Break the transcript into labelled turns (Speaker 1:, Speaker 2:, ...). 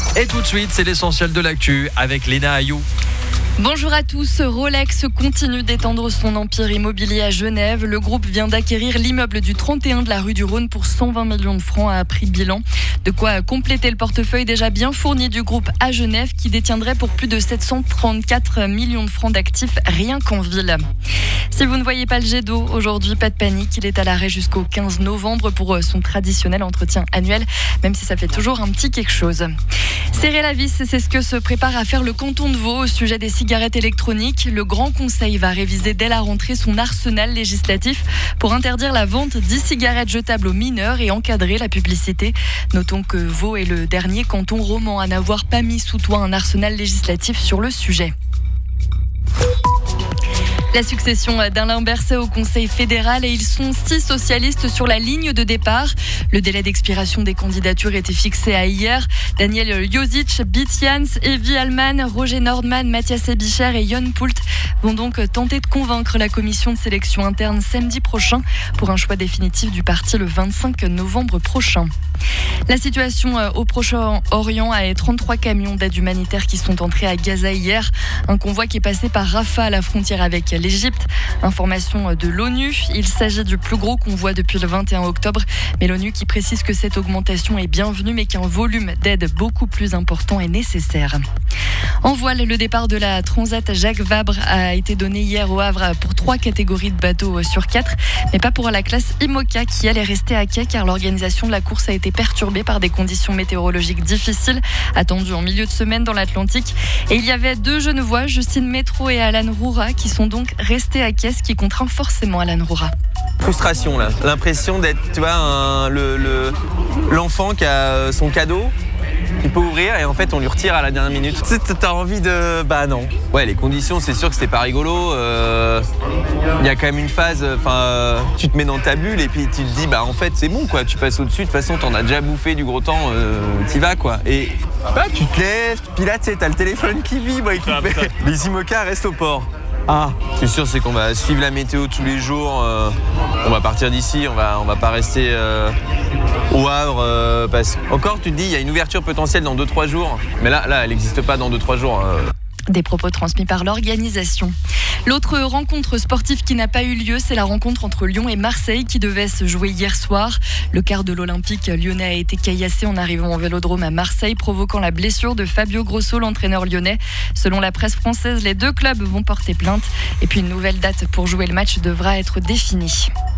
Speaker 1: Et tout de suite, c'est l'essentiel de l'actu avec Léna Ayou.
Speaker 2: Bonjour à tous, Rolex continue d'étendre son empire immobilier à Genève. Le groupe vient d'acquérir l'immeuble du 31 de la rue du Rhône pour 120 millions de francs à prix bilan. De quoi compléter le portefeuille déjà bien fourni du groupe à Genève qui détiendrait pour plus de 734 millions de francs d'actifs rien qu'en ville. Si vous ne voyez pas le jet d'eau aujourd'hui, pas de panique, il est à l'arrêt jusqu'au 15 novembre pour son traditionnel entretien annuel, même si ça fait toujours un petit quelque chose. Serrer la vis, c'est ce que se prépare à faire le canton de Vaud au sujet des cigarettes électroniques. Le Grand Conseil va réviser dès la rentrée son arsenal législatif pour interdire la vente d'e-cigarettes jetables aux mineurs et encadrer la publicité. Notons que Vaud est le dernier canton roman à n'avoir pas mis sous toit un arsenal législatif sur le sujet. La succession d'Alain Berset au Conseil fédéral et ils sont 6 socialistes sur la ligne de départ. Le délai d'expiration des candidatures était fixé à hier. Daniel Josic, Bit Jans, Evie Allman, Roger Nordman, Mathias Ebicher et Jon Poult vont donc tenter de convaincre la commission de sélection interne samedi prochain pour un choix définitif du parti le 25 novembre prochain. La situation au Proche-Orient a 33 camions d'aide humanitaire qui sont entrés à Gaza hier. Un convoi qui est passé par Rafah à la frontière avec l'Égypte. Information de l'ONU, il s'agit du plus gros convoi depuis le 21 octobre. Mais l'ONU qui précise que cette augmentation est bienvenue mais qu'un volume d'aide beaucoup plus important est nécessaire. En voile, le départ de la Transat Jacques Vabre a été donné hier au Havre pour 3 catégories de bateaux sur 4, mais pas pour la classe IMOCA qui elle est restée à quai car l'organisation de la course a été perturbée par des conditions météorologiques difficiles attendues en milieu de semaine dans l'Atlantique. Et il y avait 2 Genevois, Justine Métro et Alan Roura, qui sont donc restés à quai, ce qui contraint forcément Alan Roura.
Speaker 3: Frustration là, l'impression d'être, tu vois, l'enfant qui a son cadeau. Il peut ouvrir et en fait on lui retire à la dernière minute. T'as envie de... Bah non. Ouais, les conditions, c'est sûr que c'était pas rigolo. Il y a quand même une phase, tu te mets dans ta bulle et puis tu te dis, bah en fait c'est bon quoi, tu passes au-dessus, de toute façon t'en as déjà bouffé du gros temps, t'y vas quoi. Et bah, tu te lèves, puis là tu sais, t'as le téléphone qui vibre et qui fait... Les IMOCA restent au port. Ah, c'est sûr, c'est qu'on va suivre la météo tous les jours. On va partir d'ici, on va pas rester au Havre. Parce qu'encore, tu te dis, il y a une ouverture potentielle dans 2-3 jours. Mais là, elle n'existe pas dans 2-3 jours.
Speaker 2: Des propos transmis par l'organisation. L'autre rencontre sportive qui n'a pas eu lieu, c'est la rencontre entre Lyon et Marseille qui devait se jouer hier soir. Le quart de l'Olympique lyonnais a été caillassé en arrivant au Vélodrome à Marseille, provoquant la blessure de Fabio Grosso, l'entraîneur lyonnais. Selon la presse française, les 2 clubs vont porter plainte. Et puis une nouvelle date pour jouer le match devra être définie.